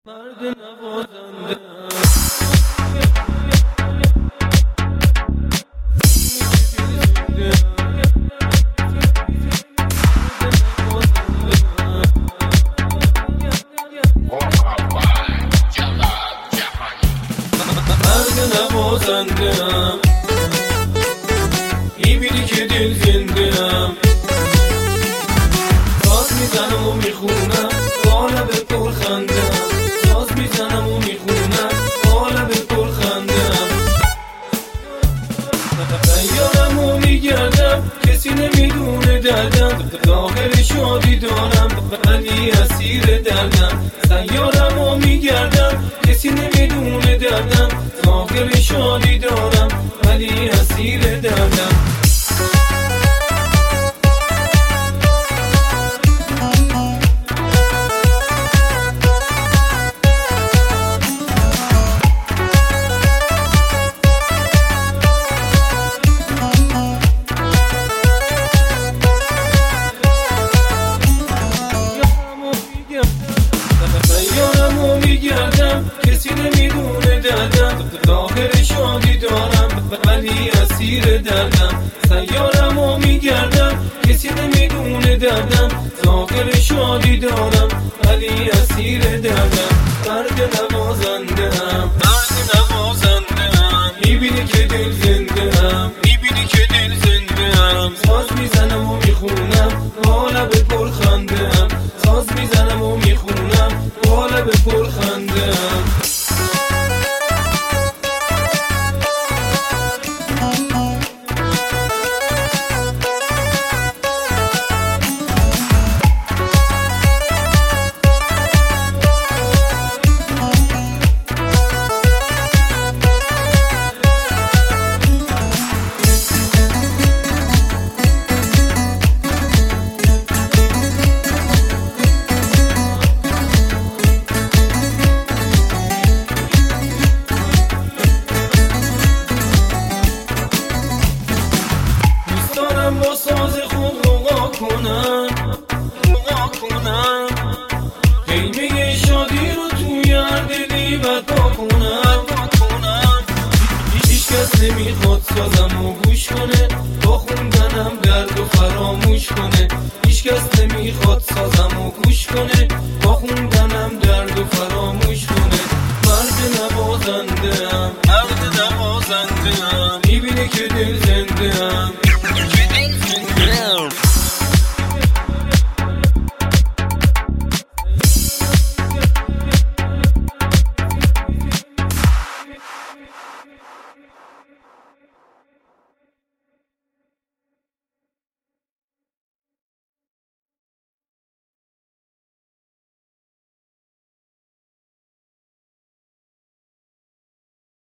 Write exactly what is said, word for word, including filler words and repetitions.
مرد نوازنده مرد نوازنده‌ام می‌بینی که دل زنده‌ام ساز میزنم و میخونم قالب پرخنده‌ام ساز میزنم و میخونم قالب پرخنده‌ام سیارم و میگردم کسی نمیدونه دردم ظاهر شادی دارم ولی اسیر دردم سیارم و میگردم کسی نمیدونه دردم ظاهر شادی دارم ولی اسیر دردم سیارم و میگردم کسی نمیدونه دردم ظاهر شادی دارم ولی اسیر دردم سیارم و میگردم کسی نمیدونه دردم ظاهر شادی دارم ولی اسیر دردم مرد نوازنده‌ام مرد نوازنده‌ام میبینی که دل زنده‌ام میبینی که دل زنده‌ام ساز میزنم و میخونم قالب پرخنده‌ام ساز میزنم و میخونم قالب پرخنده‌ام با ساز خود غوغا کنم غوغا کنم قیمه شادی رو توی هر دلی برپا کنم هیچ کس نمیخواد سازم و گوش کنه با خوندنم درد و فراموش کنه هیچ کس نمیخواد سازم و گوش کنه با خوندنم درد و فراموش کنه مرد نوازنده‌ام مرد نوازنده‌ام میبینه که دل زنده‌ام